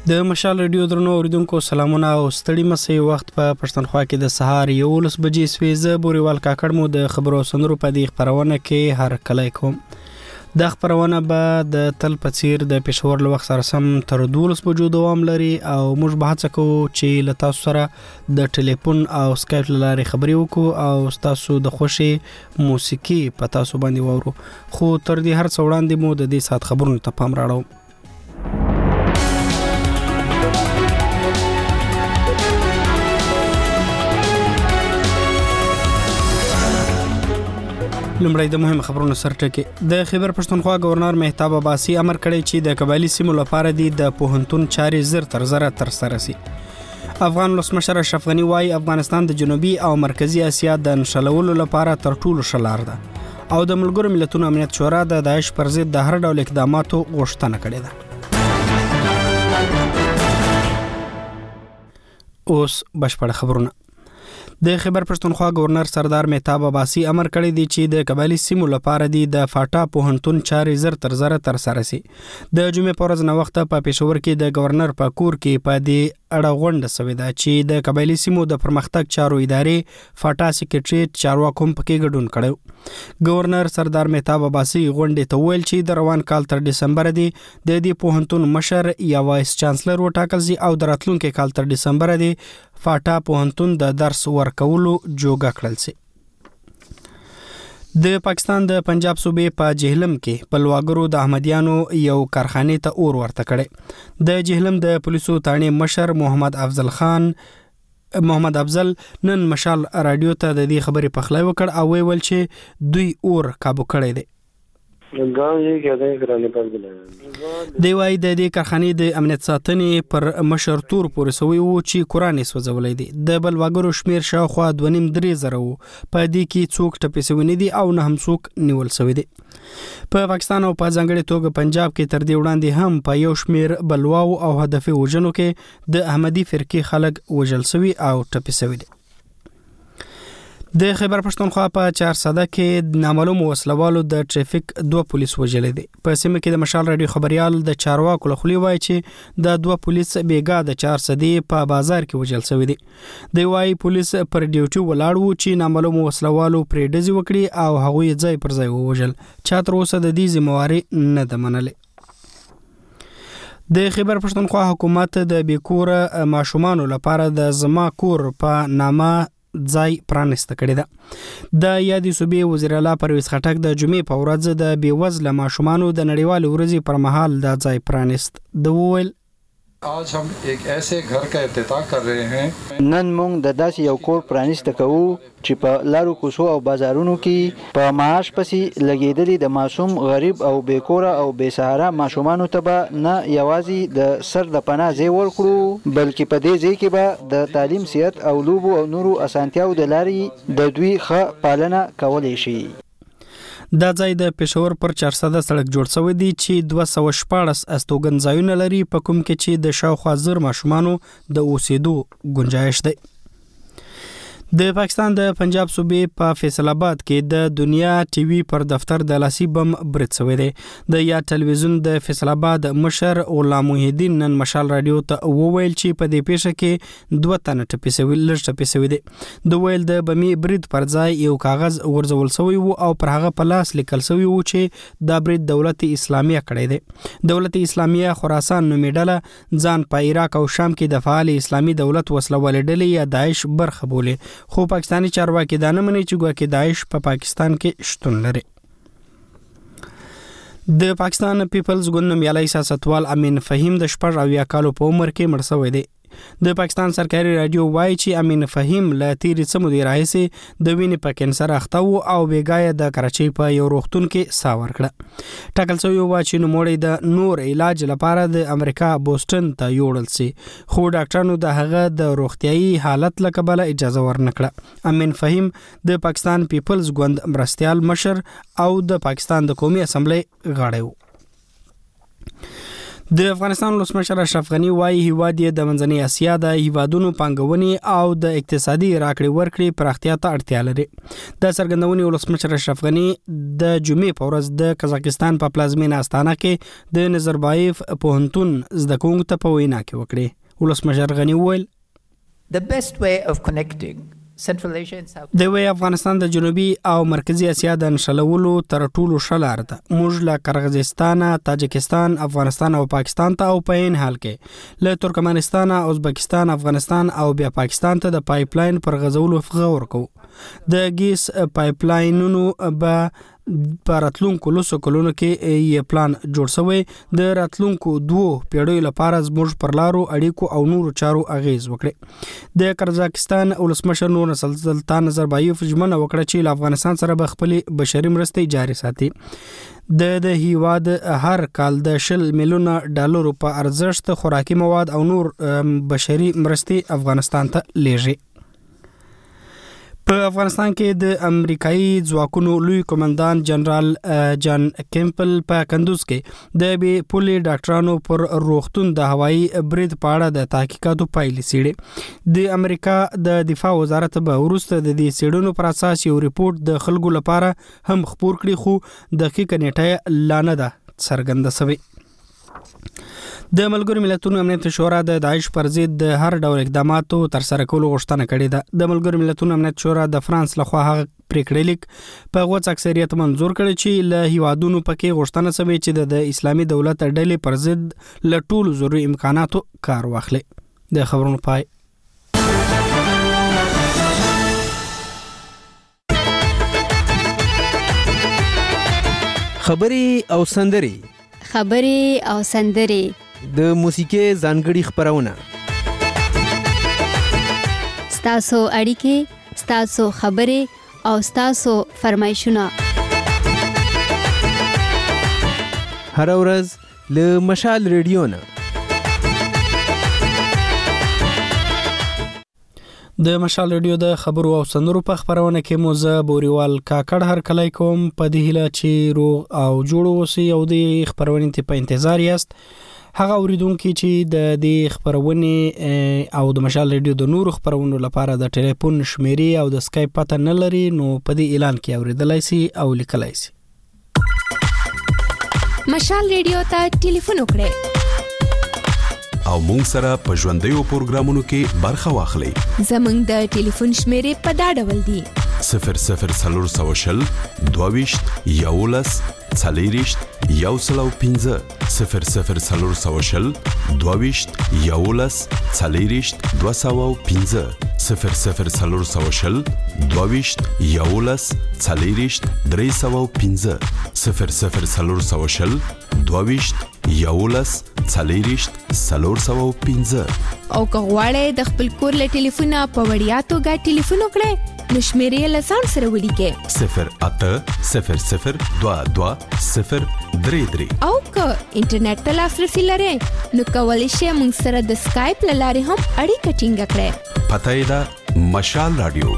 د مشال رادیو درنو اوریدونکو سلامونه او ستړي مسي وخت په پښتونخوا کې د سهار 11 بجې سويزه بوريوال کاکړ مو د خبرو سنورو په دې خبرونه کې هر کله کوم د خبرونه به د تل پڅیر د پېښور له وخت سره سم تر 12 بجو دوام لري او موږ به هڅه کوو چې له تاسو سره د ټلیفون او سکایپ لارې خبرې وکړو او تاسو د خوشي موسیقي په تاسو باندې وورو خو تر دې هر څه وړاندې مو د دې سات خبرونو ته پام راړو. لمړی د مهم خبرونو سرټکي د خیبر پښتونخوا گورنر مهتاب عباسي امر کړی چې د قبایلی سیمو لپاره د پوهنتون چارې زر تر زره تر سره شي. افغان ولسمشر اشرف غنی وايي افغانستان د جنوبي او مرکزی اسیا د نښلولو لپاره تر ټولو شلار ده او د ملګرو ملتونو امنیت شورا د داعش پر ضد د هر ډول اقداماتو غوښتنه کړې ده. اوس بشپړ خبرونه. د خیبر پښتونخوا گورنر سردار مهتاب عباسي امر کړی دی چې د قبایلی سیمو لپاره د فاټا پوهنتون چارې زر تر زره تر سره شي. د جمعې په ورځ نو وخت په پېښور کې د گورنر په کور کې په دې اړه غونډه شوې ده چې د قبایلی سیمو د پرمختګ چارو ادارې فاټا سیکریټریټ چارواکو په کې ګډون کړو. گورنر سردار مهتاب عباسي غونډې ته ویل چې د روان کال تر دسمبر د دې پوهنتون مشر یا وایس چانسلر وټاکل شي او د راتلونکي کال تر دسمبر د فاټا پوهنتون د درس ورکولو جوګه کړل شي. د پاکستان د پنجاب صوبې په جهلم کې په لواګرو د احمدیانو یو کارخانه ته اور ورته کړي. د جهلم د پولیسو تانې مشر محمد افضل نن مشال رادیو ته د دې خبرې په خلای وکړ او ویل چې دوی اور کابو کړی دی. دی وايي د دې کارخانې د امنیت ساتنې پر مشر تور پورې سوی وو چې قرآن سوځولې دي. د بلواګرو شمیر شاوخوا 2.5-3 زره وو په دې کې څوک ټپي شوی نه دي او نه هم څوک نیول شوی دي. په پاکستان او په ځانګړي توګه پنجاب کې تر دې وړاندې هم په یو شمیر بلواو او هدفي وژنو کې د احمدي فرقې خلک وژل شوی او ټپي شوی دي. د خیبر پښتونخوا په 400 کې نامعلوم وسلوالو د ټریفیک 2 پولیس وژلې دي. په سیمه کې د مشال رادیو خبريال د چارواکو له خولي وایي چې د 2 پولیس بیګا د 400 په بازار کې وژل شوی دي. دی وايي پولیس پر ډیوټي ولاړ وو چې نامعلوم وسلوالو پرې ډزې وکړي او هغوی ځای پر ځای ووژل. چا تر اوسه د دې ذمہواری نه ده منلې. د خیبر پښتونخوا حکومت د بیکور ماشومانو لپاره د زما کور په نامه ځای پرانسته کړی ده. د یادې صوبې وزیر اعلی پرویز خټک د جمعې په ورځ د بیوزله ماشومانو د نړیوال ورځې پر مهال د ځای پرانست. د وویل आज हम एक ऐसे घर का افتتاح कर रहे हैं. نن موږ د داسې یو کور پرانسته کوو چې په لارو کوڅو او بازارونو کې په معاش پسې لګیدلي د معصوم غریب او بیکوره او بیسهاره ماشومانو ته به نه یوازې د سر د پناه ځای ورکړو بلکې په دې ځای کې به د تعلیم صحت او لوبو او نورو اسانتیاو د لارې د دوی ښه پالنه کولی شي. دا ځای د پېښور پر 400 سړک جوړ شوی دی چې 214 استوګنځایونه لري په کوم کې چې د شاوخوا زر ماشومانو د اوسېدو گنجائش دی. د پاکستان د پنجاب صوبې په فیصل آباد کې د دنیا ټي وي پر دفتر د لاسي بم برید شوی دی. د یا ټلویزیون د فیصل آباد مشر غلام محی الدین نن مشال رادیو ته وویل چې په دې پیښه کې 2 تنه ټپي شوي دي. د ویل د بمي برید پر ځای یو کاغذ ورزول شوی وو او پر هغه په لاس لیکل شوی وو چې دا برید دولت اسلامیه کړی دی. دولت اسلامیه خراسان نومې ډله ځان په عراق او شام کې د فعال اسلامي دولت وسلوالې ډلې یا داعش برخه بولي. خو پاکستانی چارواکي دا نه مني چې ګواکې داعش په پاکستان کې شتون لري. د پاکستان پیپلز ګوند نومیالی سیاستوال امین فهیم د 80 کالو په عمر کې مړ شوی دی. د پاکستان سرکاري رادیو وایي چې امین فهیم له تیرې څه مودې راهیسې د وینې په کینسر اخته و او بیګا د کراچۍ په یو روغتون کې ساه ورکړه. ټاکل شوی و چې نوموړی د نور علاج لپاره د امریکا بوسټن ته یوړل شي خو ډاکټرانو د هغه د روغتیايي حالت له کبله اجازه ورنکړه. امین فهیم د پاکستان پیپلز ګوند مرستیال مشر او د پاکستان د قومي اسمبلی غړی و. د افغانستان ولسمشر اشرف غنی وايي هیواد یې د منځنۍ اسیا د هیوادونو پانګونې او د اقتصادي راکړې ورکړې پراختیا ته اړتیا لري. د څرګندونې ولسمشر اشرف غنی د جمعې په ورځ د قزاقستان په پلازمینه استانه کې د نظربایف پوهنتون زده کوونکو ته په وینا کې وکړې. ولسمشر غنی وویل The best way of connecting Central Asia and South د وی افغانستان د جنوبي او مرکزی اسیا د نښلولو تر ټولو ښه لار ده. موږ له قرغیزستان، تاجکستان، افغانستان او پاکستان ته او په عین حال کې له ترکمنستان، ازبکستان، افغانستان او بیا پاکستان ته د پایپ لاین پر غځولو غور کوو. د ګیس پایپ لاینونو به په راتلونکو لسو کلونو کې یې پلان جوړ شوی د راتلونکو 2 پیړیو لپاره زموږ پر لارو اړیکو او نورو چارو اغیز وکړي. د قزاقستان ولسمشر نور سلطان نظربایف ژمنه وکړه چې له افغانستان سره به خپل بشري مرستې جاري ساتي. د هیواد هر کال د 10 میلیونه ډالرو په ارزښت خوراکي مواد او نور بشري مرستې افغانستان ته لیږي. په افغانستان کې د امریکایي ځواکونو لوی قومندان جنرال جان کیمپل په کندوز کې د بي پولي ډاکټرانو پر روغتون د هوایي برید په اړه د تحقیقاتو پایلې څېړي. د امریکا د دفاع وزارت به وروسته د دې څېړنو پر اساس یو ریپورت د خلکو لپاره هم خپور کړي، خو دقیقه نیټه لا نه ده څرګنده شوې. د ملګرو ملتونو امنیت شورا د داعش پر ضد د هر ډول اقداماتو تر سره کولو غوښتنه کړې ده. د ملګرو ملتونو امنیت شورا د فرانس لخوا هغه پریکړه لیک په غوڅ اکثریت منظور کړی چې له هیوادونو پکې غوښتنه شوې چې د اسلامي دولت ډلې پر ضد له ټولو ضروري امکاناتو کار واخلي. د خبرونو پای. خبري او سندري د موسیقي ځانګړي خبرونه ستاسو اړیکې، ستاسو خبرې او ستاسو فرمایشونه هر ورځ له مشال ریډیو نه. د مشال ریډیو د خبرو او سندرو په خبرونه کې مو زه بوریوال کاکړ هر کله کوم په دې هیله چې روغ او جوړ اوسئ او د خبرونې ته په انتظار یاست. هغه اوریدونکو چې د دې خبرونې او د مشال ریډیو د نورو خبرونو لپاره د ټلیفون شمیرې او د اسکایپ پته نه لري، نو په دې اعلان کې اوریدلای شي او لیکلای شي. مشال ریډیو ته ټلیفون وکړئ او مونږ سره په ژوندیو پروګرامونو کې برخه واخلئ. زمونږ د ټلیفون شمیرې په دا ډول دي: 00420 22 11 40 105 00420 22 11 40 205 00420 22 11 40 305 00420 22 11 40 305. او که غواړئ د خپل کور له ټلیفونه په وړیا توګه ټلیفون وکړئ، نو شمیرې له ځان سره ولیکئ 0800 22 033. او که انټرنیټ ته لاسرسي لرئ، نو کولی شئ موږ سره د سکایپ له لارې هم اړیکه ټینګه کړئ. پته یې ده مشال رادیو.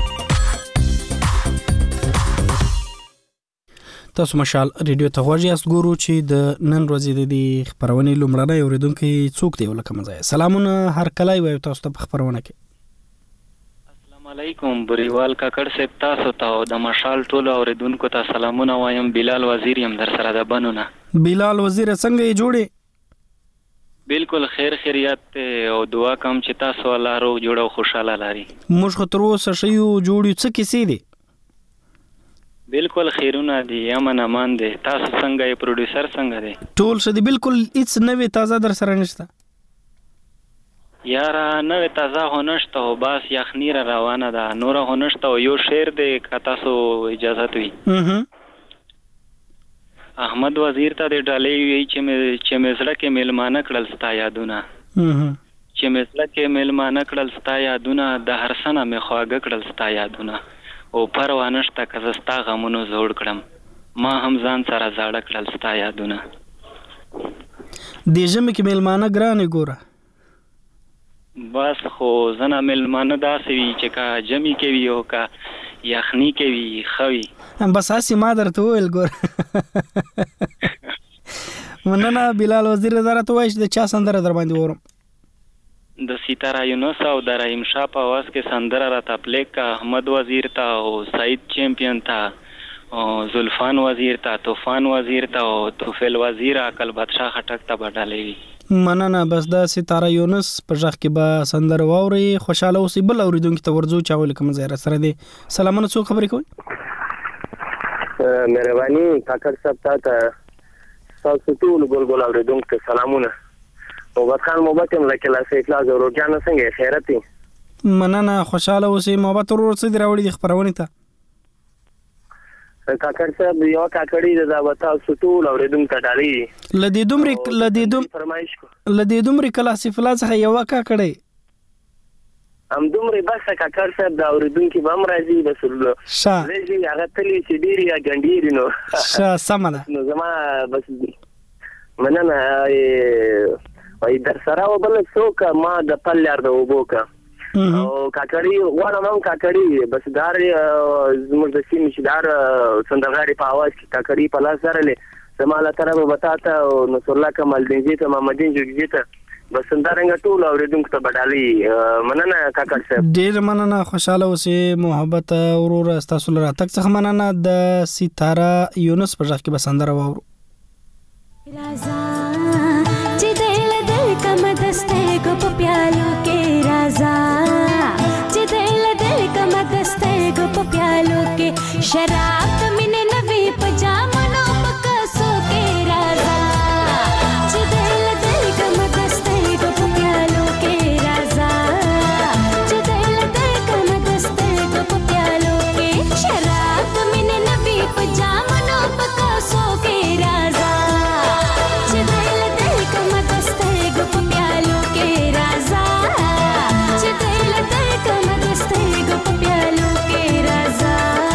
تاسو مشال ریډیو ته غواړئ یاست. ګورو چې د نن ورځې د دې خبرونې لومړنی اوریدونکي څوک دی ولکه مزه. سلامونه هر کله وایو تاسو ته په خبرونه کې. السلام علیکم بریوال کاکړ صاحب، تاسو ته او د مشال ټولو اوریدونکو ته سلامونه وایم. بلال وزیر یم در سره د بنونه. بلال وزیر څنګه یې جوړې؟ بالکل خیر خیریت او دعا کوم چې تاسو الله روغ جوړ او خوشاله لري. موږ خو تر اوسه شیو جوړ څه کیسې دي؟ بالکل خیرونه دي، امن امان دي. تاسو څنګه یې؟ پروډوسر څنګه دی؟ ټول څه دي، بالکل هیڅ نوې تازه در سره نشته یاره. نوې تازه هو نشته، او بس یخنی را روانه ده، نوره هو نشته. او یو شعر دی که تاسو اجازت وي. احمد وزیر ته د ډالۍ وی چې مې زړه کې میلمانه کړل ستا یادونه، چې مې زړه کې میلمانه کړل ستا یادونه، د هر سنه مې خواږه کړل ستا یادونه، او پروا نشته که زه ستا غمونو زوړ کړم، ما هم ځان سره زاړه کړل ستا یادونه. دې ژمي کې میلمانه ګرانې ګوره. بس خو زنه میلمانه داسې وي چې که جمعي کې وي او که یخني کې وي ښه وي. بس هسې ما درته وویل ګوره. مننه بلال وزیر وزارت وایي چې د چا سندره در باندې وورم؟ د ستاره یونس او د رحیم شاه په आवाज کې سندره راته پلی کا. احمد وزیر ته او سعید چیمپئن ته او زلفان وزیر ته، طوفان وزیر ته او توفیل وزیر، عقل بادشاه خټک ته بدلوي. مننه. بس د ستاره یونس په ځخ کې به سندره واوري. خوشاله اوسئ. بل اوریدونکو ته ورځو چا ول کوم ځای سره دی. سلامونه، څو خبرې کوي؟ مهرباني کاکړ صاحب ته تاسو ټول ګل اوریدونکو ته سلامونه. او وطن محبت هم لکه لاسه اخلاص او روجان څنګه خیرت دي؟ مننه. خوشاله اوسئ. محبت ورور څه دی راوړي د خبرونه ته؟ کاکړ صاحب یو کاکړی د تاسو ټول اوریدونکو ته ډالۍ لدې دومره کلاسیف لا څخه یو کاکړی ام دومره بس کاکړ صاحب د اوریدونکو به امراضي بس لږی هغه تلی چې ډیری غنډيري نو سمنه نو زما بس مننه وای در سره وبل څوک ما د پلار د وبوکا او کاکړی واړه مم کاکړی بس دار زموږ د سیمې شدار سندرغاړي په आवाज کې کاکړی په لاس سره له زماله طرف وبتاته او نصر الله کمال دینجی ته محمدین جوړجی ته بس سندرنګ ټول اوریدونکو ته بدالي. مننه کاکړ صاحب. ډیر مننه. خوشاله اوسئ. محبت ورور تاسو لپاره تک څخه مننه. د ستاره یونس په ځخ کې به سندره واورو. رازا چې دل دل کم دسته کو په پیالو کې رازا چې دل دل کم دسته کو په پیالو کې شراب د مینې نوي پجامونو پکاسو کې رازا چې دل دل کم دسته کو په پیالو کې رازا چې دل دل کم دسته کو په پیالو کې شراب د مینې نوي پجامونو پکاسو کې رازا چې دل دل کم دسته کو په پیالو کې رازا چې دل دل کم دسته کو په پیالو کې رازا.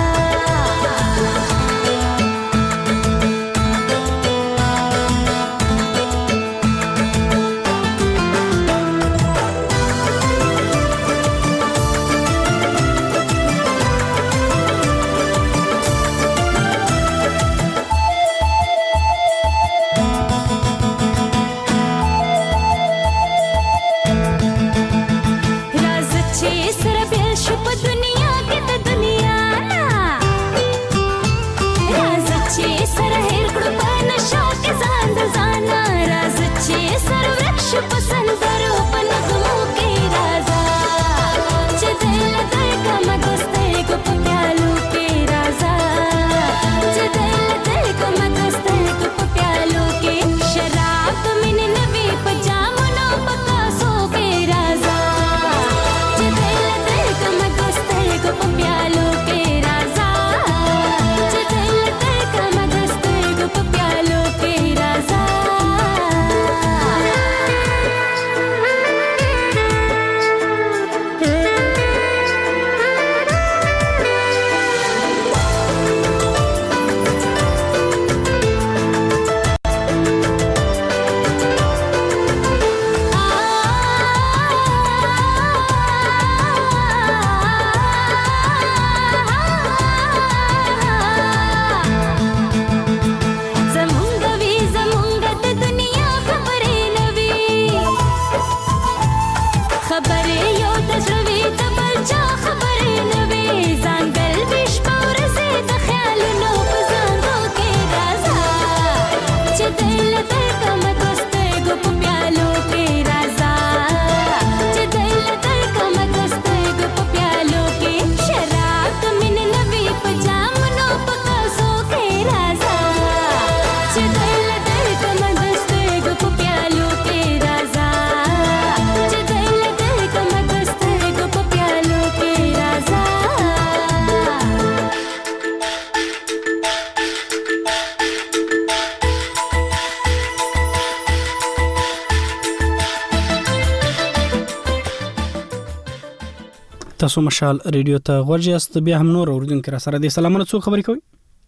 تاسو مشال ریډیو ته غوړیاست. بیا هم نور اوریدونکو را سره دي. سلامونه، څو خبرې کوي؟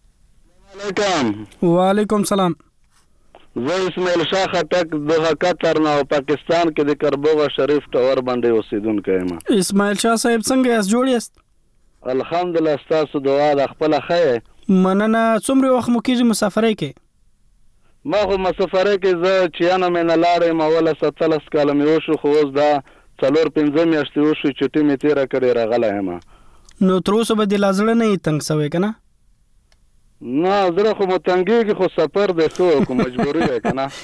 وعلیکم سلام. زه اسماعیل شاه خټک د قطر نه پاکستان کې د کربوغه شریف ټاور باندې اوسیدونکی یم. اسماعیل شاه صاحب څنګه یاست؟ جوړ یاست؟ الحمدلله. تاسو دعا د خپل خیر. مننه. څومره وخت مو کېږي مسافرۍ کې؟ ما خو مسافره کې زه چیانه مې نه لاړم اوله 17 کاله مې وشو خو اوس دا 4-5 میاشتې وشو چې ټیم یې تیره کړې راغلی یم. نو تر اوسه به د لازړه نه تنګ سوی که نه؟ نه زړه خو مو تنګېږي خو سفر دی څه وکړو مجبوري دی که نه.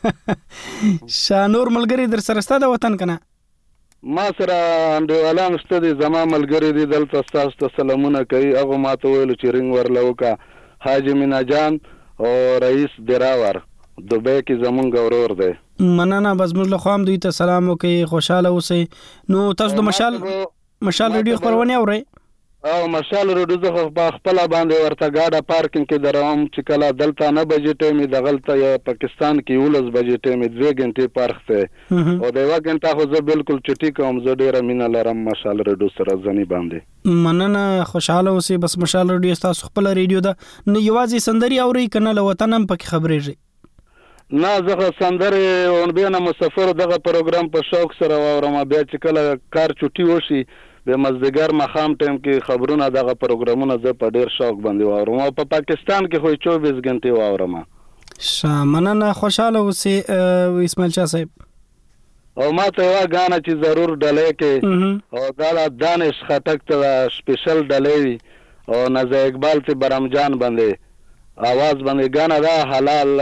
نور ملګري در سره ستا د وطن که نه؟ ما سره انډیوالان شته دي زما ملګري دي دلته ستاسو ته سلامونه کوي. هغو ما ته ویلو چې رینګ ورله وکړه. حاجي مینا جان او رئیس دراور دوبۍ کې زمونږ ورور دی. مننه. بس موږ له خوا هم دوی ته سلام وکړئ، خوشحاله اوسئ. نو تاسو د مشال ریډیو خپرونې اورئ؟ او مشال ریډیو زه په خپله باندې ورته ګاډه پارکینګ کې دروم چې کله دلته 9 بجې ټایم یې دغلته یا پاکستان کې 11 بجې ټایم یې 2 غنټې فرق دی او د 1 غنټه خو زه بالکل چټي کوم. زه ډېره مینه لرم مشال ریډیو سره ځنې باندې. مننه، خوشحاله اوسئ. بس مشال ریډیو ستاسو خپله ریډیو ده. نو یوازې سندرې اورئ که نه له وطن هم پکې خبرېږئ؟ نه زه خو سندرې اونبیانه مسافر دغه پروګرام په شوق سره واورم. بیا چې کله کار چټي وشي د مازدیګر ماښام ټایم کې خبرونه دغه پروګرامونه زه په ډېر شوق باندې واورم او په پاکستان کې خو 24 غنټې واورم. مننه، خوشحاله اوسئ اسماعیل شاه صاحب. او ما ته یوه ګانه چې ضرور ډلۍ کې او دا دانش خټک ته سپیشل ډلۍ وي او نظر اقبال ته برمجان باندې आवाज باندې ګانه دا حلال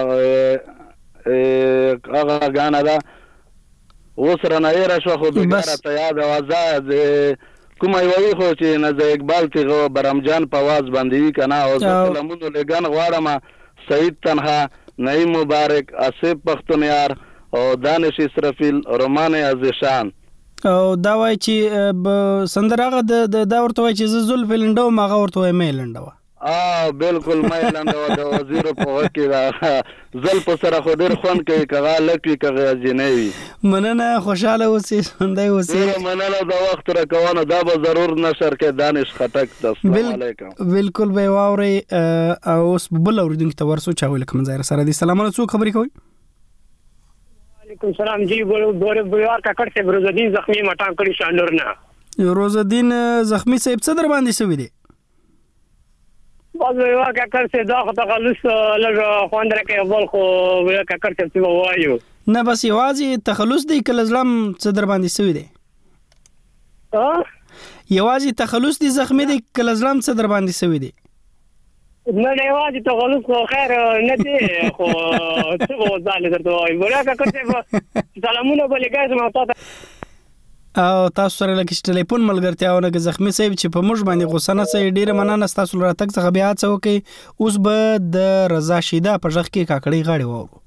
هغه ګانه دا اوس رانه یې را شو خو بګاره ته یاد اوازه کومه یوه خو چې نظر اقبال ته برمجان په आवाज باندې وي که نه. او زه سلامونو لګن غواړم سعید تنها، نعیم مبارک، آصف پختونیار او دانش اسرافیل، رومان عزیشان. او دا وایي چې سندر هغه دا ورته وایي چې زه زلفې لنډوم، هغه ورته وایي مې لنډوه. بالکل مې لنډوه د وزیر په غږ کې زل په سره خو ډېر خوند کوي که هغه لک وي که هغه جنۍ وي. مننه، خوشحاله اوسئ، ژوندی اوسئ. مننه د وخت راکونه. دا به ضرور نشر کې دانش خټک ته. السلام علیکم. بالکل به یې واورئ. اوس بل اورېدونکي ته ورسو چې هغوی له کوم ځای سره دي. سلامونه، څوک خبرې کوئ؟ وعلیکم السلام. جی بویوار کاکړ صاحب روزالدین زخمی مټان کړي شاندور نه. روزالدین زخمی صاحب څه در باندې شوي دی؟ بس بویوار کاکړ صاحب دا خو تخلص لږ خوند راکوي بل خو بویوار کاکړ صاحب څه به ووایو. نه بس یوازې تخلص دی که له زړه هم څه در باندې شوي دی؟ یوازې تخلص دی زخمی دی که له زړه هم څه در باندې شوي دی؟ نه یوازې تخلص خو خیر نه دی خو څه به ځاله درته ووایم. بویوار کاکړ صاحب سلامونه به لګای زما تا ته او تاسو سره لکه چې ټلیفون ملګرتیاونه که زخمی صاحب چې په موږ باندې غوسه نه شئ. ډېره مننه ستاسو له راتګ څخه. بیا هڅه وکړئ. اوس به د رضا شیدا په غږ کې کاکړۍ غاړې واورو.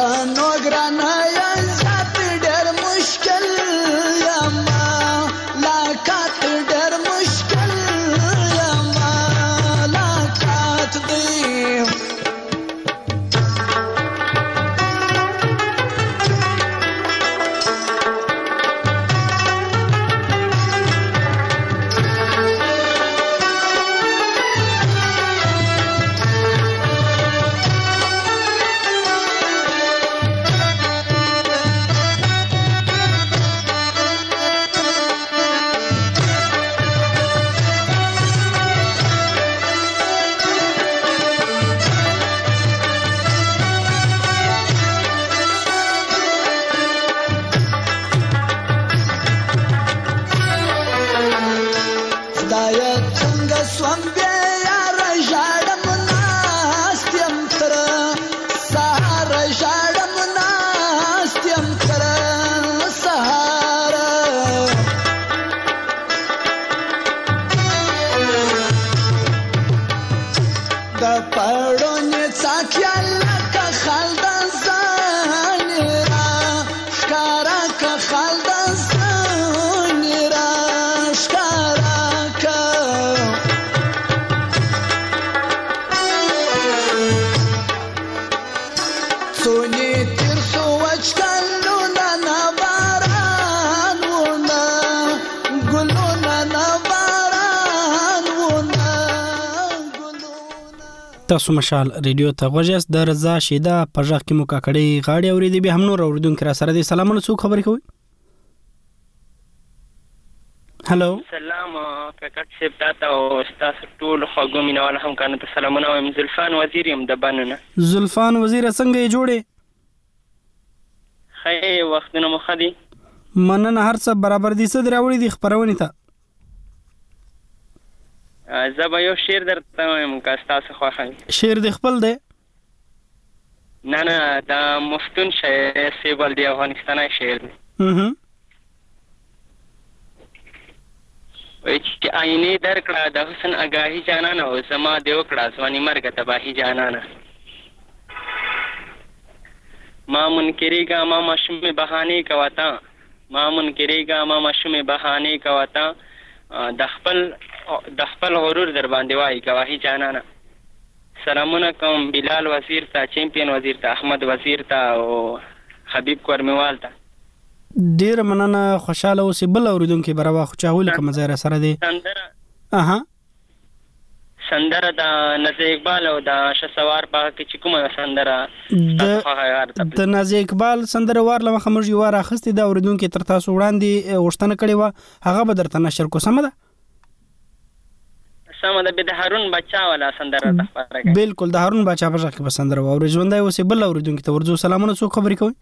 پښتنو ګرانه یا ذات ډېر مشکل یما لا سونی تیر سو وچکلو نا باران ونا ګلو نا باران ونا. تاسو مشال ریډیو ته غوږ د رضا شیدا په ځخ کې مو کاکړی غاړي اورېدي به هم نور اوریدونکو را سره دي. سلامونه څوک خبرې کوي؟ هلو سلام کاکړ صاحب تاسو او تاسو ټول خوږو مینوال هم کنه ته سلامونه وایم. زلفان وزیر يم د بننه. زلفان وزیر څنګه یې جوړې؟ خیر وختونه مو خدي مننه هر څه برابر دي. څه دراوړي دي خبرونه ته؟ زبا یو شعر درته وایم که تاسو خوښه. شعر د خپل دی؟ نه دا مفتون شعر سیبل دی افغانستاني شعر دی. وای چې آینه درکړه د حسن اگاهی جانانه او زما دی وکړه ځواني مرګ تباهی جانانه. ما منکریگا ما مشم بهانه کواتا ما منکریگا ما مشم بهانه کواتا د خپل غرور در باندې وای گواهی جانانه. سلامونه کوم بلال وزیر ته، چمپیون وزیر ته، احمد وزیر ته او حبیب کورمیوال ته. ډیر مننه خوشاله اوسې. بل اوریدونکو برابر خو چاوله کوم ځای را سره دی؟ سندره د نازي اقبال او د شسوار په کې چې کومه سندره د نازي اقبال سندره وارله مخه موږ یو راخستې د اوریدونکو تر تاسو وړاندې غوښتنه کړې و هغه به درته نشر کو. سم ده به د هارون بچا والا سندره تخبره کوي. بالکل د هارون بچا په ځکه په سندره و ژوندای اوسې. بل اوریدونکو ته ورځو سلامونه څوک خبرې کوي؟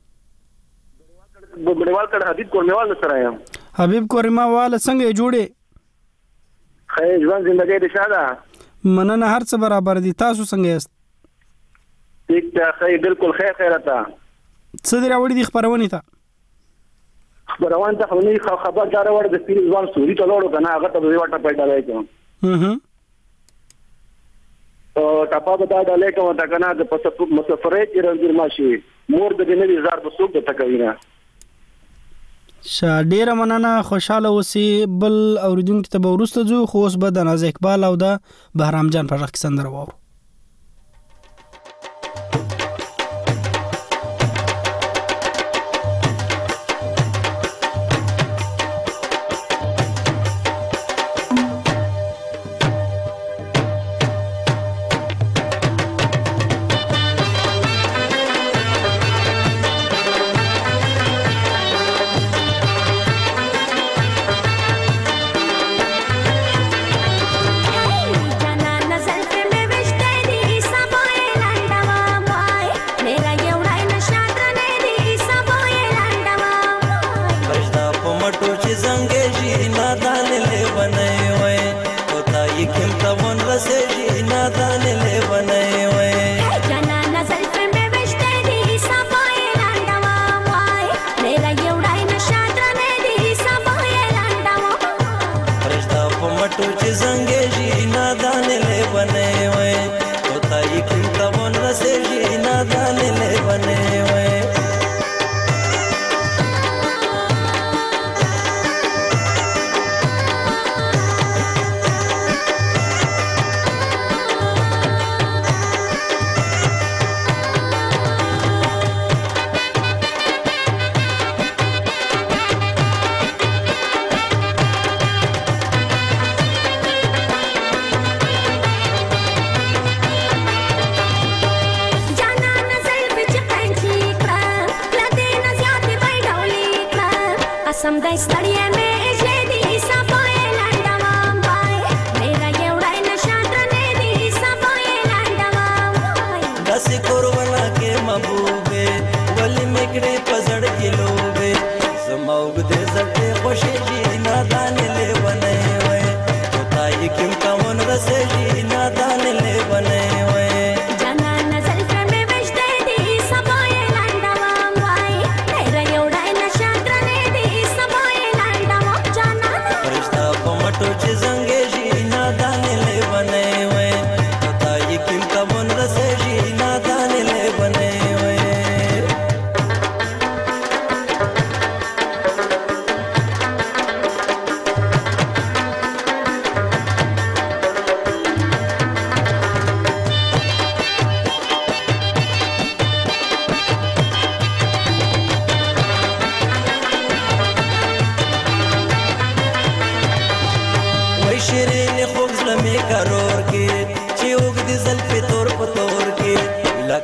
بډیوال کړه حبیب کورمیوال سره یم. حبیب کورمیوال څنګه جوړې؟ خیر ژوند زندګی د شاده مننه هر څه برابر دي. تاسو څنګه یاست؟ ٹھیک ته خیر بالکل خیر خیرته. څه دی راوړي دي خبرونه ته؟ خبرونه ته خلني خبردار ور د سپیر ځوان سوري ته لوړو کنه هغه ته ویوټه پیدا راځي. او ټاپا به دا ډالې کوم تا کنه د مسافرې کې رنځور ماشي مور د دې نه زار په سوق د تکوینه. ډیره مننه خوشاله اوسې. بل اوریدونکو ته به وروسته ځو خو اوس به د نازي اقبال او د بهرام جان په ځخ کې سندره واورو.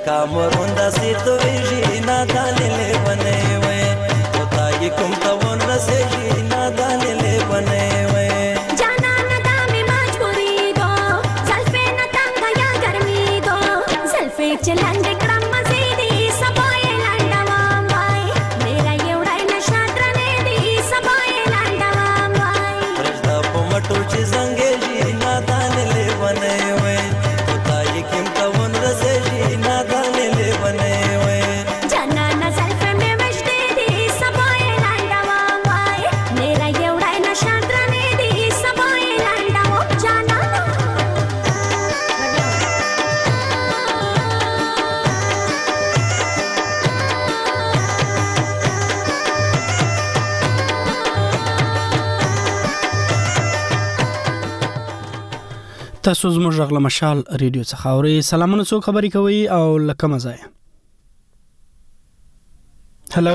कामरून दासी तो विजी नादालेले बने वे होता ये कुम तवन रसेजी नादालेले बने वे जाना नदा में मजबूरी दो जल्फे न तंग या गर्मी दो जल्फे चलंगे क्रम मजीदी सबाए लंडवा माय मेरा एवढाय नशात्र ने दी सबाए लंडवा माय रजदा पोमटू ची जंगेजी नादालेले बने वे होता ये कुम तवन रसेजी नादालेले बने वे जाना न जल्फे में मजदे दी सबाए लंडवा माय मेरा एवढाय नशात्र ने दी सबाए लंडवा जाना تاسو زموږ غږ له مشال ریډیو څخه اورئ. سلامونه، څوک خبرې کوي او له کومه ځایه؟ هلو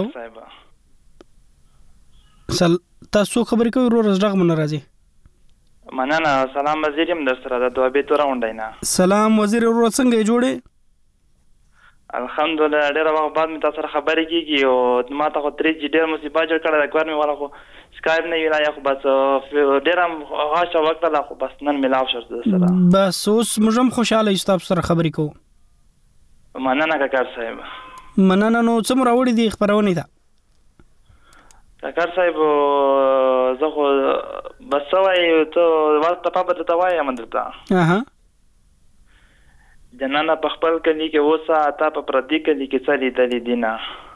تاسو خبرې کوي ورور غږ مونږ راځي. مننه. سلام وزیر یم در سره د دوه بیت راونډای نه. سلام وزیر ورور، څنګه یې جوړې؟ الحمدلله ډېر وخت بعد می تاسو سره خبرې کیږي او ما ته خو ترې ډېر مصیبت جوړ کړی د کور مې والا خو سکایپ نه ویلا خو بس ډېر هم غاښه وخت لا خو بس نن ملاو شو سره. بس اوس موږ هم خوشاله یو تاسو سره خبرې کوو. مننه کاکر صاحب. مننه. نو څه مو راوړي دي خبرونه ده؟ کاکر صاحب زه خو بس وای ته ورته په بده ته وایم درته. اها جنانه په خپل کلی کې وسه تا په پردي کلی کې څه لیدلې دینه.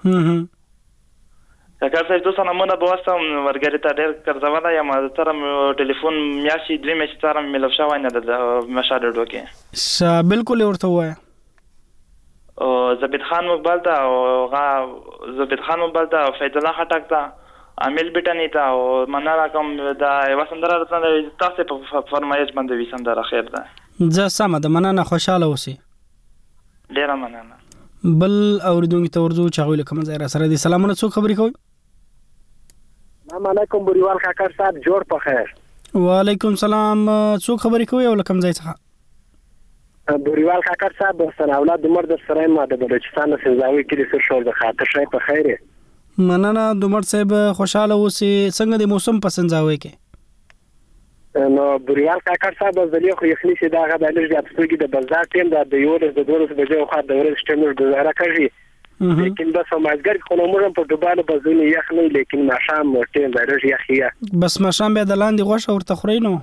کاکر صاحب تاسو نه مونږ به واسم ورګری ته ډېر کړځولا یم تر ټلیفون میاشي درې میاشي تر ملو شوای نه د مشاهده ډوکې. بالکل ورته وای. او زبید خان مقبل ته او زبید خان مقبل ته فیض الله خټک ته عامل بټنی ته او مننه کوم دا وسندره راتنه تاسو په فرمایش باندې وسندره خیر ده. زه سمه ده، مننه، خوشاله اوسئ. ډیره مننه. بل اوریدونکو ته ورځو چې هغوی له کومه ځایه راسره دي. سلامونه، څوک خبرې کوي؟ السلام علیکم بوریوال کاکر صاحب، جوړ په خیر. وعلیکم سلام، څوک خبرې کوي او له کوم ځای څخه؟ بوریوال کاکر صاحب سره اولاد عمر د سره ما د بلوچستان سنځاوي کې د شور د خاطر شي په خیره. مننه دومر صاحب، خوشاله اوسئ. څنګه د موسم په سنځاوي کې؟ نو بوریوال کاکر صاحب زلي خو یخني چې دا غدا لږ د افسوګي د بازار ټیم د یولس د 12 بجې خو د ورځ ټیم گزاره کوي، لیکن بس مازګر خو موږ په دوباره بزونی یخني، لیکن ماشام ټیم د لږ یخیا بس ماشام به د لاندې غوښه ورته خوري. نو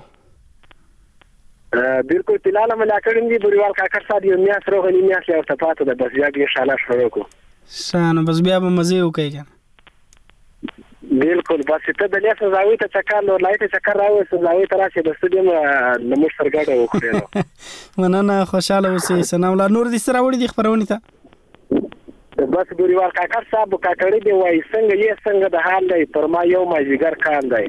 بالکل تلاله ملا کړم دي بوریوال کاکر صاحب یو میاس روغنی میاس له ورته پاتې د بس بیا ان شاء الله شروع کو سانه بس بیا به مزه وکړي. بالکل بس ته د لیاسه زاوی ته چکر نور لایته چکر راوې زاوی ته راشي د سټډیم نمو سرګاډه وکړو. مننه، خوشاله اوسئ. سلام الله. نور دې سره وړي دي خبرونه ته؟ بس بوریوال کاکر صاحب کاکړی دی وای څنګه یې څنګه د حال دی پر ما یو ماجیګر کار دی.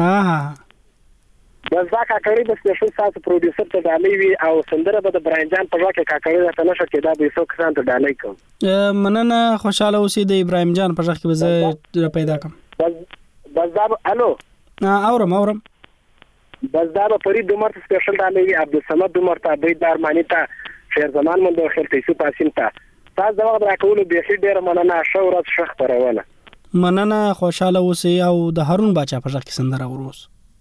بس دا کاکړی د سپیشل ساس پروډوسر ته ډالۍ وی او سندره به د براین جان په ځکه کاکړی ته نشه کې دا به څو کسان ته ډالۍ کوم. مننه، خوشاله اوسئ. د ابراهیم جان په ځکه به زه پیدا کوم. بس دا الو اورم بس دا به فرید عمر ته سپیشل ډالۍ وی، عبدالصمد عمر ته، عبید ارمانی ته، شیر زمان مند خیر تیسو پاسین ته. تاسو دا وخت راکول به خې ډیر مننه. شورت شخ پرونه. مننه، خوشاله اوسئ. او د هارون باچا په ځکه سندره وروس.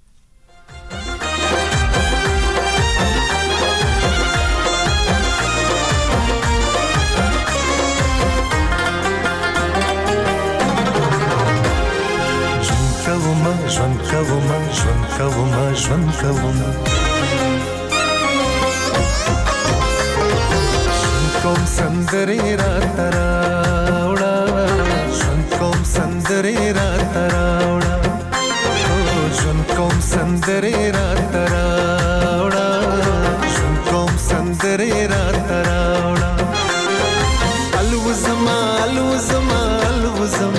ژوند کوم سندرې راته راوړه، ژوند کوم سندرې راته راوړه، ژوند کوم سندرې راته راوړه، ژوند کوم سندرې راته راوړه. الوزما الوزما الوزم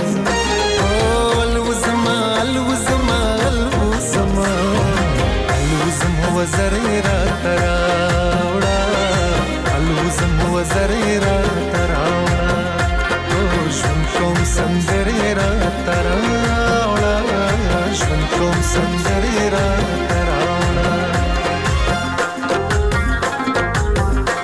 وزرې راته راوړه، الوزم وزرې راته راوړه، ژوند کوم سندرې راته راوړه، ژوند کوم سندرې راته راوړه.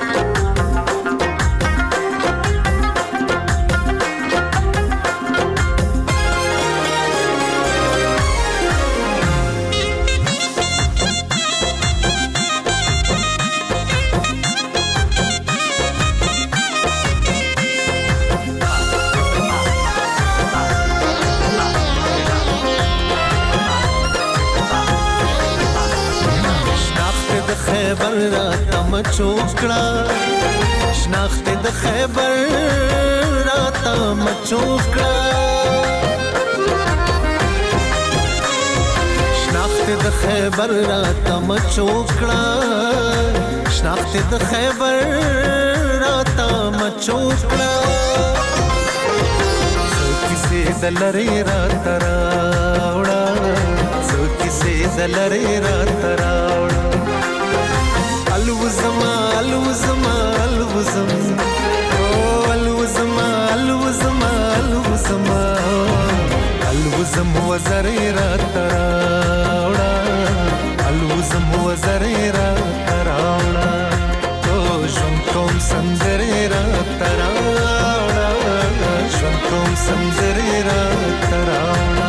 خیبر را تم چوکړه شناخت د خیبر را تم چوکړه شناخت د خیبر را تم چوکړه شناخت د خیبر را تم چوکړه څوکې دلری را تراوړه څوکې دلری را تراوړه الوزما الوزما الوزم او الوزما الوزما الوزما الوزم وزری را تراوړه الوزم وزری را تراوړه او ژوند کوم سندرې را تراوړه ژوند کوم سندرې را تراوړه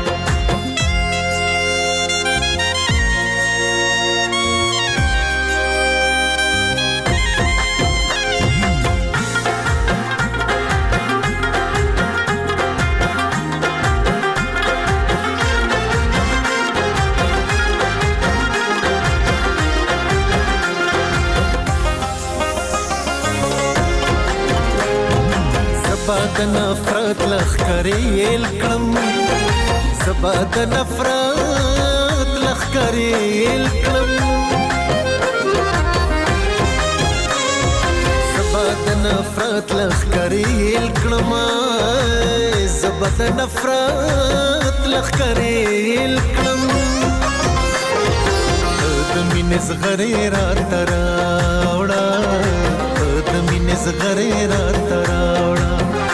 زبا د نفرت لخکرې الکړم زبا د نفرت لخکرې الکړم زبا د نفرت لخکرې الکړم زبا د نفرت لخکرې الکړم د مینې زغرې را تراوړه د مینې زغرې را تراوړه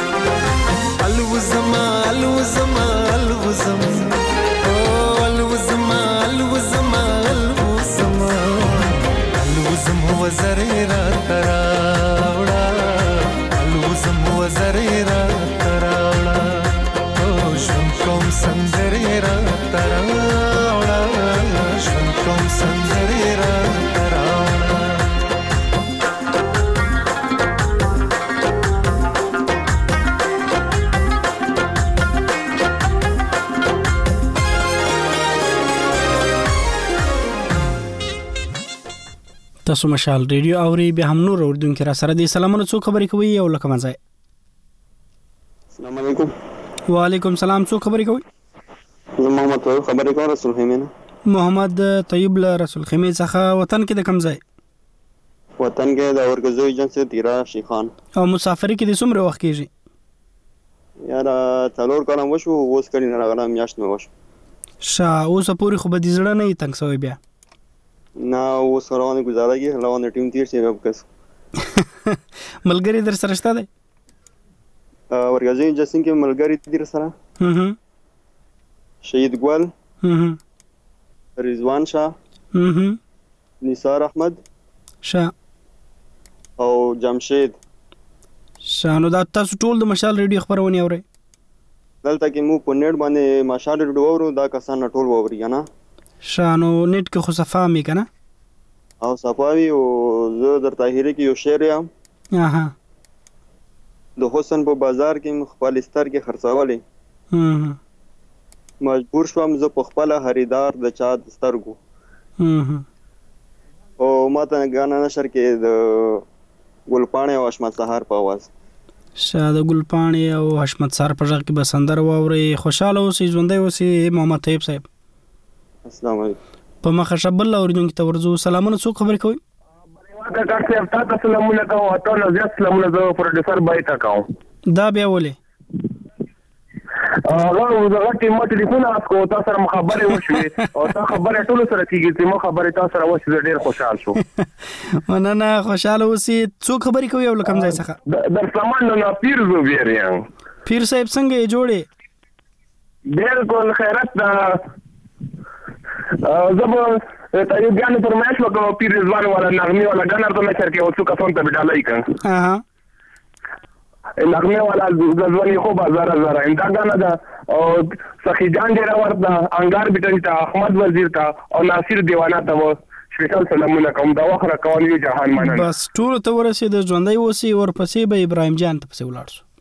الوزما الوزما الوزم او الوزما الوزما الوزما الوزم وزری را تراوړه الوزم وزری را تراوړه او ژوند کوم سندرې را تراوړه ژوند کوم سندرې را تراوړه تاسو مشال ریډیو اوري به هم نور اوردونکو را سره دي سلامونه څو خبرې کوي او لکه مزه السلام علیکم وعلیکم سلام څو خبرې کوي محمد طیب خبرې کوم رسول خیمه محمد طیب له رسول خیمه څخه وطن کې د کم ځای وطن کې د اورګزو ایجنسی تیرا شیخان او مسافری کې د څومره وخت کېږي یار څلور کلم وشو اوس کړي نه راغلم میاشت مې وشو اوس پوری خو به دې زړه نه تنګ سوی بیا نه اوس روانه گزاره کې روانه ټیم تیر شي وب کس ملګری در سره شته دی اورګزو ایجنسی کې ملګری تیر سره شهید ګل رضوان شاه نثار احمد شاه او جمشید شانو دا تاسو ټول د مشال ریډیو خبرونه اورئ دلته کې مو په نیټ باندې مشال ریډیو اورو دا کسان ټول ووري کنه شانو نیټ کې خو صفه می کنه او صفاوی او زه در طاهری کې یو شعر یم اها د حسن په بازار کې خپل ستر کې خرڅولې مجبور شوم زه په خپل خریدار د چا سترګو او ماته غانا نشر کې د ګلپاڼه او حشمت سهار په आवाज شاده ګلپاڼه او حشمت سهار په ځای کې بسندر ووري خوشاله اوسې ژوندۍ اوسې محمد طیب صاحب السلام علیکم په مخه شبل اوریدونکو ته ورزو سلامونه څوک خبرې کوي ډاکټر صاحب تاسو سلامونه کوم او ټول زیات سلامونه زه پروډوسر بایتا کوم دا بیا ولې زه ټیم ټلیفون اسکو تاسو سره خبرې وشوي او تاسو خبرې ټول سره کیږي چې مو خبرې تاسو سره وشوي ډیر خوشاله شو مننه خوشاله اوسې څوک خبرې کوي او لکم ځای څخه در سامان نه پیر زو ویریان پیر صاحب څنګه یې جوړې بالکل خیرت دا زبر ته یو ګان فرمایش وکړو پیر رضوان والا نغمه والا ګانر ته نشر کې اوسو کسان ته بدالای کړه نغمه والا ځواني خو بازار زره انده ګانا دا او سخی جان ډیر ورته انګار بیٹن ته احمد وزیر ته او ناصر دیوانه ته شپږ سلامونه کوم دا وخره کوي جهان مننه بس ټول ته ورسېد ژوندۍ اوسې ورپسې به ابراهیم جان ته پسې ولاړ شو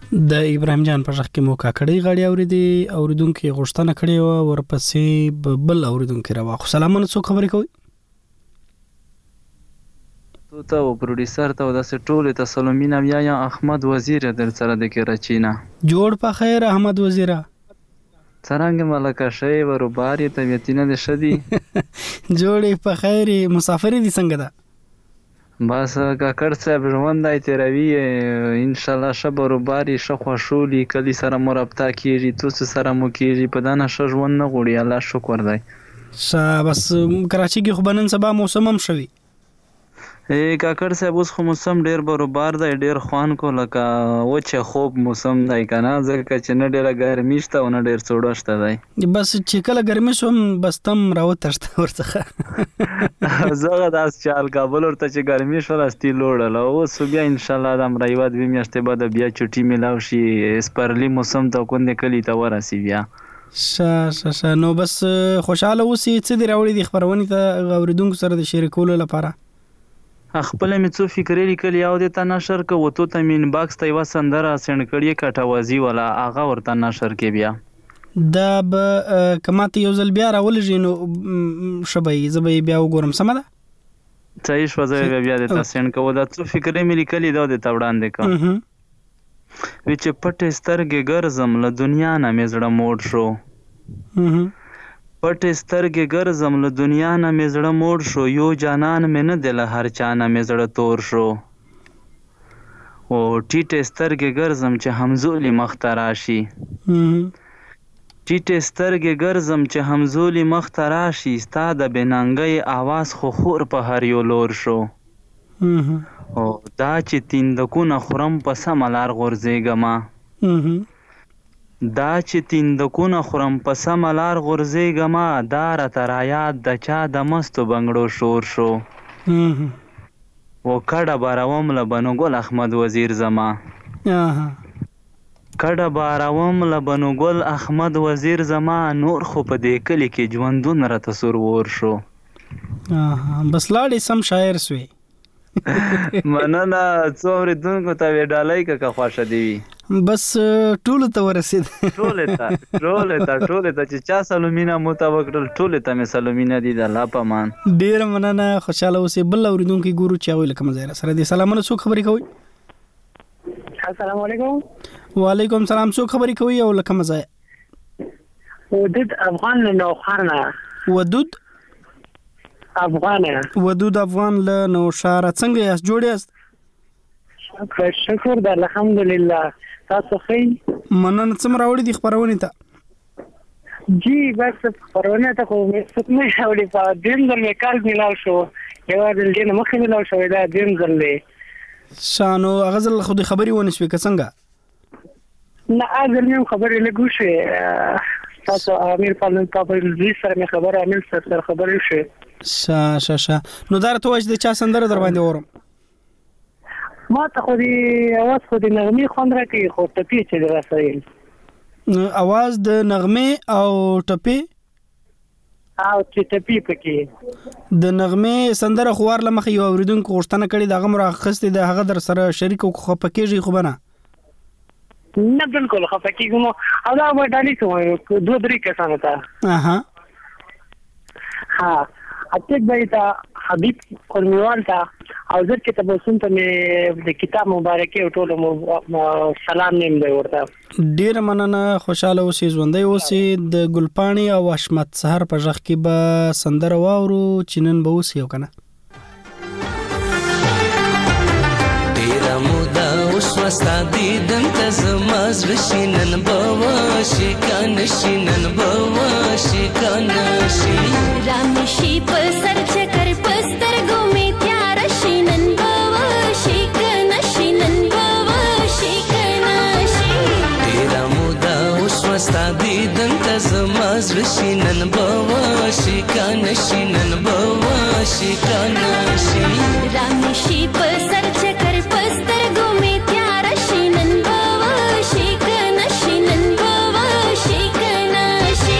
د ابراهیم جان په ځخ کې مو کاکړی غاړي اوریدونکو غوښتنه کړې و ورپسې بل اوریدونکو راو. سلامونه، څوک خبرې کوي؟ ته او پروډوسر ته د ټول ته سلامونه یا احمد وزیر در سره د کراچینا. جوړ په خیر احمد وزیره. څنګه ملکه شی ورباري طبيعتینه د شدي جوړې په خیر. مسافر دي څنګه ده؟ بس کاکړ صاحب ژوندای تیروي ان شاء الله شب ورباري شخوا شولي کلی سره مرابطه کیږي تو سره مو کیږي په دانه ژوند نه غوړي. الله شکر دی. بس کراچي کې خو بنن سبا موسم هم شوي. کاکړ صاحب اوس خو موسم ډیر برابر دی، ډیر خوان کو لکه وچه خوب موسم دی کنه، ځکه چې نه ډیره ګرمي شته او نه ډیر سوړ شته دی. بس چې کله ګرمي شوم بس تم راوتشته ورڅخه زغه داس چال کابل ورته چې ګرمي شو راستي لوړل او اوس بیا ان شاء الله د امرایواد وی میاشتې بعد بیا چټي ملاو شي سپرلی موسم ته کوندې کلی ته ورسی بیا. نو بس خوشاله اوسې څه دی راوړي د خبرونې ته اوریدونکو سره د شریکولو لپاره؟ خپل می څو فکرې لیکلي او د تا نشر کو وته تمین باکس ته و سندره سند کړي کټوازی ولا اغه ورته نشر کې بیا دا به کماته یو ځل بیا راولږي نو شبي زبې بیا وګورم سم ده صحیح شو زه بیا د تا سند کو دا څو فکرې می لیکلي دا د توړان دي کا وچ پټ سترګې ګرزم له دنیا نه مزړه موډ شو پټ سترګې ګرزم له دنیا نه مې زړه موړ شو یو جانان مې نه دی له هر چا نه مې زړه تور شو او ټیټې سترګې ګرزم چې همزولي مخ ته راشي ټیټې سترګې ګرزم چې همزولي مخ ته راشي ستا د بنانګۍ آواز خو خور په هر یو لور شو او دا چې تیندکونه خورم په سمه لار غورځېږمه دا چې تیندکونه خورم په سمه لار غورځېږمه دا راته رایاد د چا د مستو بنګړو شور شو و کډه باروم له بنو ګل احمد وزیر زما کډه باروم له بنو ګل احمد وزیر زما نور خو په دې کلي کې ژوندون راته سرور شو. بس لاړې سم شاعر سوی مننه څو اوریدونکو ته وډالای که خوښه دی بس ټول ته ورسید ټول ته چې چا سلومینا متوکل ټول ته مې سلومینا دي د الله پامان. ډیر مننه خوشاله اوسې. بل اوریدونکو ګورو چې ویل کوم ځای سره دي. سلامونه، څوک خبرې کوي؟ السلام علیکم. وعلیکم السلام. څوک خبرې کوي او لکه مزه؟ ودود افغان نو خارنه. ودود افغان له نو شاره. څنګه یاست؟ جوړ یاست؟ شکر د الحمدلله. تاسو ښه؟ مننه. څومره راوړي دي خبرونه ته؟ جی بس خبرونه ته خو مې څه نه راوړي. په دین ځل مې کال ملاو شو، یو ځل دې مخې ملاو شو دا دین ځل له شانو غزل خو د خبري ونه شوي که څنګه؟ نه اګر نیم خبرې لګو شي. تاسو امیر پالن کابل دې سره مې خبره امیر سره خبرې شي. نو دا ته واج د چا سندره در باندې اورم؟ ما ته خو دې اواز خو د نغمې خوند راکوي خو ټپې چې راسایل اواز د نغمې او ټپې او چې ټپې پکې د نغمې سندره خوار لمخ یو اوریدونکو غوښتنه کړې د هغه مرخصتې د هغه در سره شریک او خو پکېږي خو بنه نه بالکل خو پکېږم او دا به ډالي کوم 2-3 کسانه ته ها اته بیتا حبیب قرمیوال تا او زر کې تبسم ته مې د کتاب مبارکي او ټول سلام نیم دی ورته. ډیر مننه. خوشاله اوسې، ژوندۍ اوسې. د ګلپاڼي او حشمت سحر په ژغ کې به سندره واورو چې نن به اوسې او کنه ډیره موده اوس وستا دیدن ته زما زړه شي نن به وشي کنه شي نن به وشي کنه شي رامشي په سر چکر پستر ګومې تیار شي نن به وشي کنه شي نن به وشي کنه شي ډیره موده اوس وستا دیدن ته زما زړه شي نن به وشي کنه شي نن به وشي کنه شي رامشي په سر چکر پستر ګومې تیار شي نن به وشي کنه شي نن به وشي کنه شي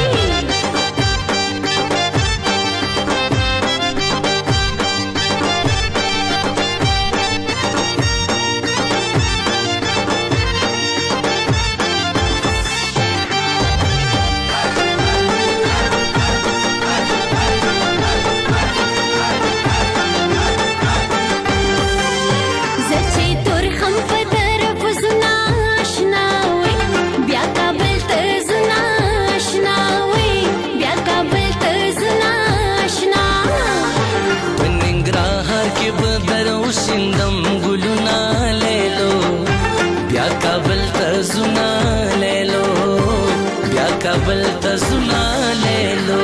زنا لیلو بیا کابل ته زنا لیلو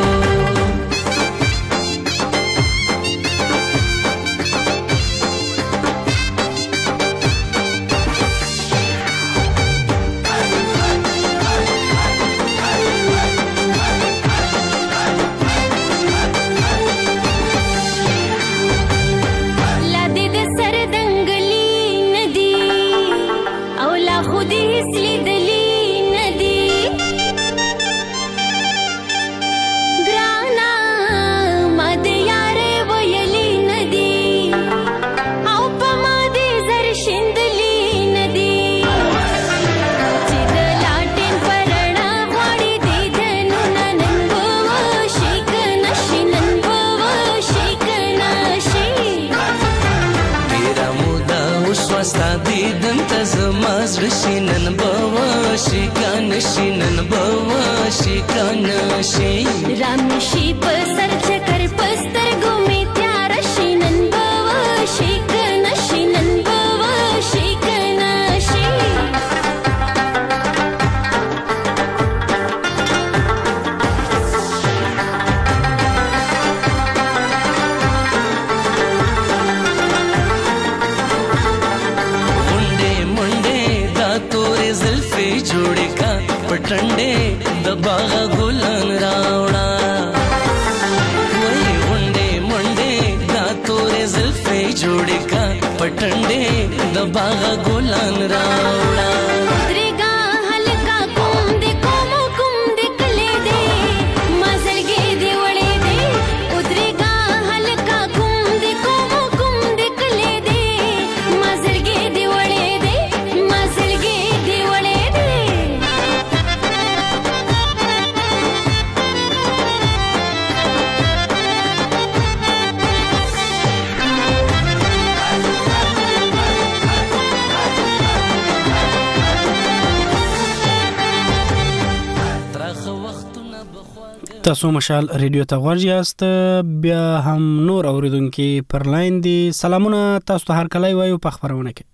شینن بوا شکان شینن بوا شکان شی رامشی په سر چکر پستر ګومې تیار شینن بوا شکان شینن بوا شکان شی जोड़े का पटंडे दबागा गुलान रावड़ा वही मुंडे मुंडे दातोरे जुल्फे जोड़े का पटंडे दबागा गुलान रावड़ा उतरेगा हल्का कुम दे कले दे मजल गे दे वड़े दे उतरेगा हल्का कुम दे कले दे मजल गे दे वड़े दे मजल गे दे वड़े تاسو مشال ریډیو ته غوږ یاست بیا هم نور اوریدونکو پر لاین دي سلامونه تاسو ته هر کله وایو په خبرونه کې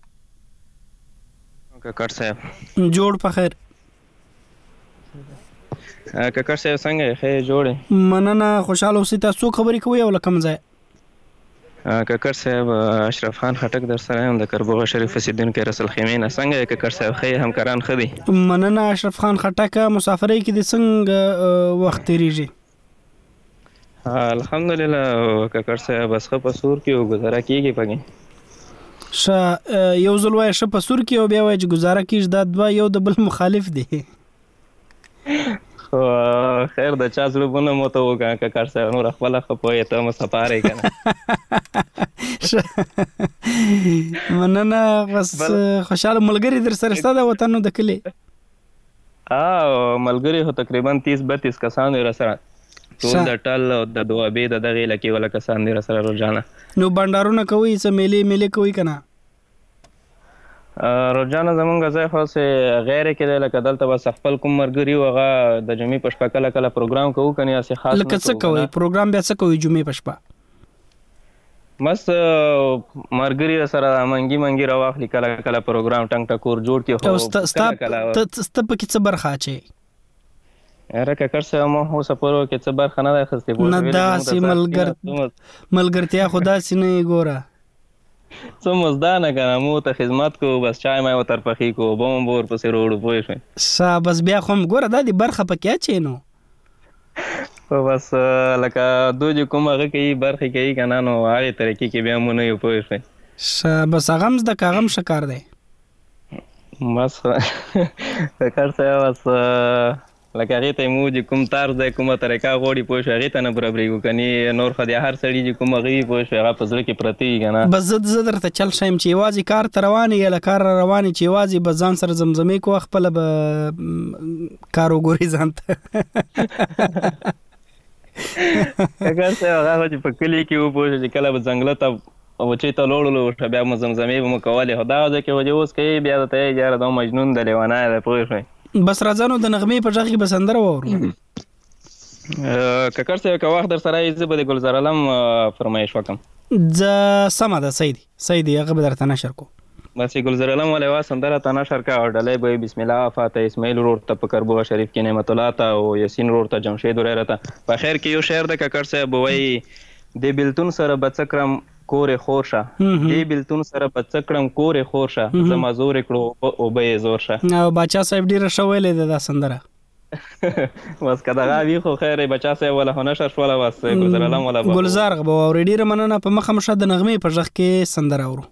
کاکړ صاحب جوړ په خیر کاکړ صاحب څنګه خیر جوړه مننه خوشاله اوسئ تاسو خبرې کوي او لکم ځای کاکړ صاحب اشرف خان خټک در سره هم د کربوغه شریف اوسیدونکو رسول خیمینه څنګه کاکړ صاحب خیر همکاران خدي مننه اشرف خان خټک مسافرۍ کې د څنګه وخت تیریږي الحمدلله کاکړ صاحب بس په سور کې گزاره کیږي پګي یو ځل وای ش په سور کې او بیا وای چې گزاره کیږي دا دوا یو د بل مخالف دي خیر د چا زړونه مو ته وګا کاکړ صاحب نور خپل خپوي ته مو سپاره کنه مننه بس خوشاله ملګری در سره ستاسو وطن د کلی ملګری هو تقریبا 30-32 کسان را سره ټول د ټال د دوابې د دغه لکه ولا کسان دي را سره روزانه نو بندارونه کوي څه میلې کوي کنه روزانه زمونږ ځای خو سه غیر کې لکه دلته بس خپل کوم مرګري وغه د جمعې پښپا کله پروګرام کوو کني اسه خاص لکه څه کوي پروګرام بیا څه کوي جمعې پښپا مس مرګري سره منګي راوخلی کله پروګرام ټنګ ټکور جوړ کې هو ست په کې څه برخه چي راکه کړسه مو هو سپورو کې څه برخه نه ده خسته نه دا سي ملګرتیا خدا سي نه ګوره څه مزدانه کنه مو ته خدمت کو بس چای ما وتر پخې کو بوم بور پسې روړ پوي شي بس بیا خو ګوره دا دي برخه پکې چینو بس لکه دوی کومه کوي برخه کوي کنه نو هغه طریقې کې بیا مونږ یو پوي شي بس هغه د کاغم شکار دی بس کارته بس لکه هغه ته مو چې کوم طرز د کومه طریقه غوړي پوه شي هغه ته نه برابرې کني نور خو د هر سړي چې کومه غي پوه شي هغه په ځل کې پرتی کنه بس زدر ته چل شایم چې واځي کار رواني یا کار رواني چې واځي بزان سره زمزمې کو خپل به کارو ګوري ځانته هغه څه هغه چې په کلی کې و پوه شي کله به ځنګل ته او چې ته لوړلو بیا زمزمې به مکواله خدا ځکه وجه اوس کې بیا ته یاره د مجنون د لیوانای د پوه شي بس راځانو د نغمې په ځای کې بسندر وورو کاکړ څه کا وخت در سره یې به د ګلزار علم فرمایش وکم ز سما ده سیدی هغه به درته نشر کو بس ګلزار علم ولې وا سندره ته نشر کا او ډلې به بسم الله فاتح اسماعیل ورور ته په کربوه شریف کې نعمت الله ته او یاسین ورور ته جمشید ورور ته په خیر کې یو شعر د ککړ صاحب وایي د بلتون سره بچکرم کورې خورشه د بلتون سره بچکرم کورې خورشه زما زور کړو او به زور شه او بچا صاحب ډیر شویلې د سندره بس کدا غوي خو خیر بچا صاحب ولا نشر شولا بس ګلزار علم ولا ګلزار غو او ډیر مننه په مخه مشه د نغمې په ځخ کې سندره ورو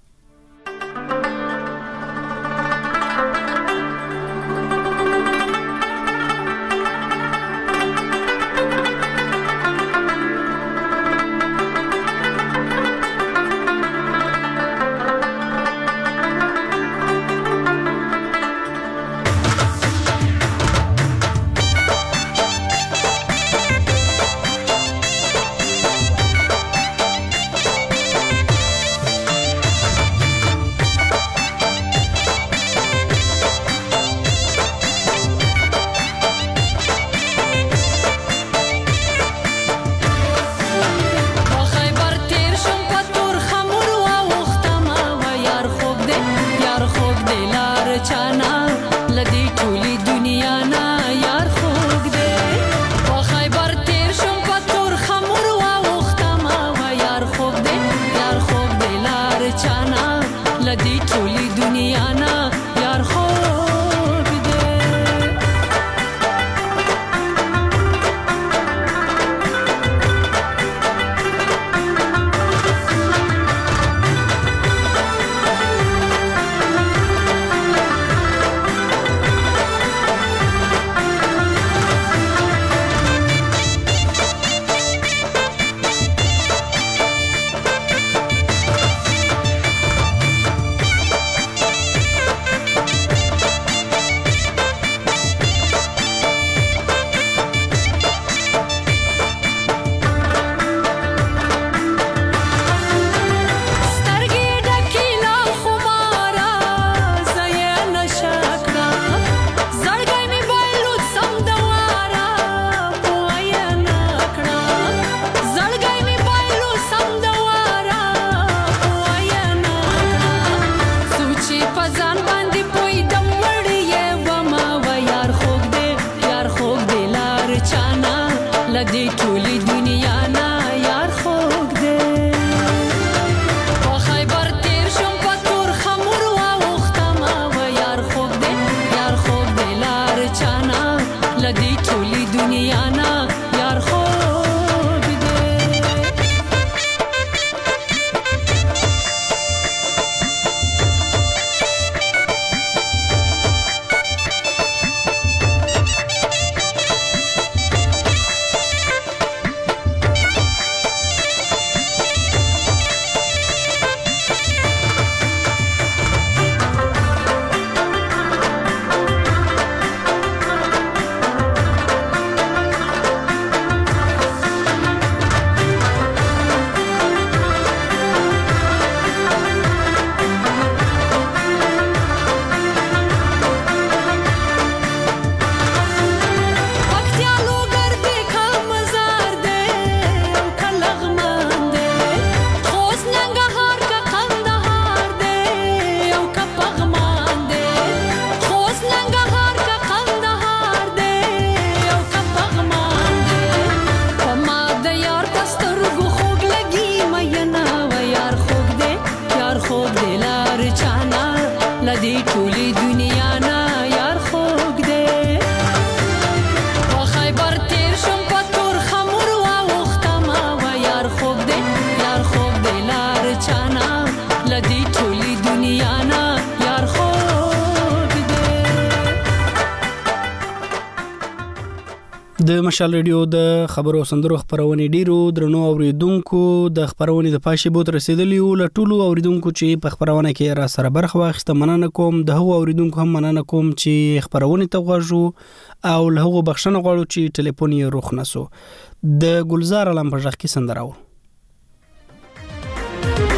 د مشال ریډیو د خبرو سندرو خبرونه ډیرو درنو اوریدونکو د خبرونه د پاشي بوت رسیدلی او لټولو اوریدونکو چې په خبرونه کې را سره برخه واخیسته مننه کوم د هغو اوریدونکو هم مننه کوم چې خبرونه ته غوښو او له هغو بخښنه غواړو چې ټلیفون یې روخ نسو د ګلزار علم په ځخ کې سندراو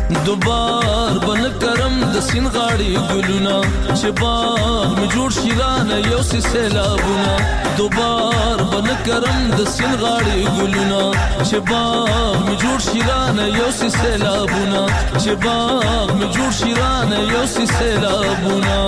دوبار بن کرم د سین غاړي ګلونه چې باغ می جوړ شیرانه یو سي سیلابونه دوبار بن کرم د سین غاړي ګلونه چې باغ می جوړ شیرانه یو سي سیلابونه چې باغ می جوړ شیرانه یو سي سیلابونه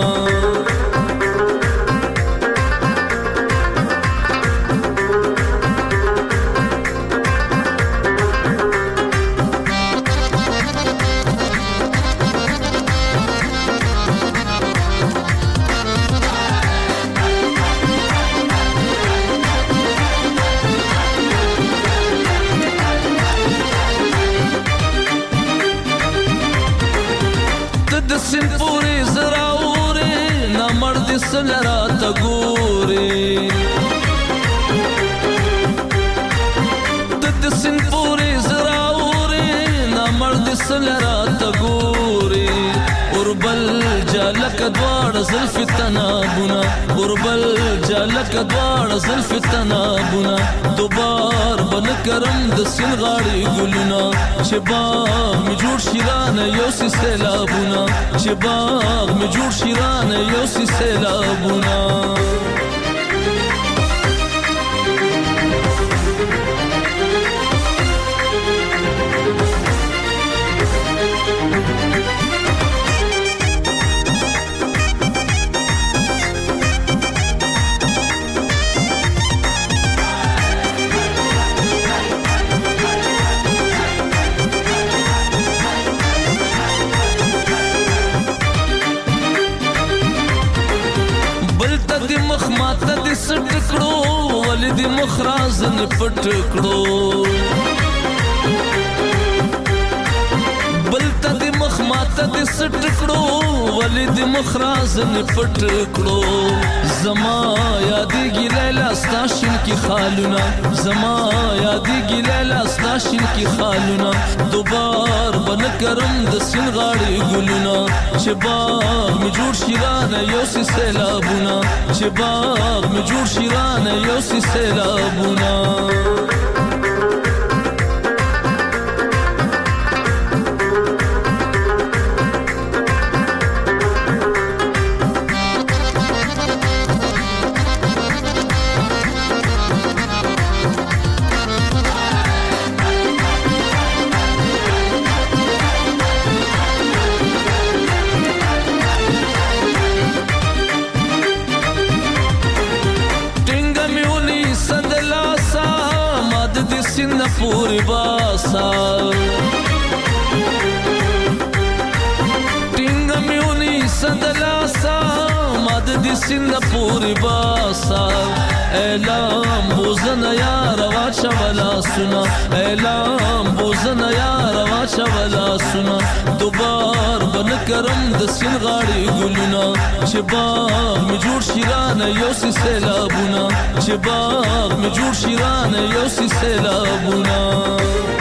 سلرا تګوري د سن پورې زراوري نامرد سلرا تګوري اوربل جالک دوار زلف تنابونه اوربل جالک دوار زلف تنابونه دوبار بن کرم د سن غاړي ګلونه چې باغ می جوړ شیرانه یو سي سیلابونه چې باغ می جوړ شیرانه یو سي سیلابونه سټکړو ولې د مخراز نه پټکړو بلته د مخ ماته د سټکړو ولې د مخراز نه پټکړو زما یادېږي لیلا ستاشین کی خالونه زما یادېږي لیلا ستاشین کی خالونه دوبار بن کرم د سین غاړي ګلونه چې باغ می جوړ شیرانه یو سي سیلابونه چې باغ می جوړ شیرانه یو سي سیلابونه پوری باسا ټینګ میونی سندلاسا ماد دي سند پوری باسا اعلان بوزن یار واچا ولا سنا اعلان بوزن یار واچا ولا سنا دوبار بن کرم د سین غاړي ګلونه چې باغ می جوړ شیرانه یو سي سیلابونه چې باغ می جوړ شیرانه یو سي سیلابونه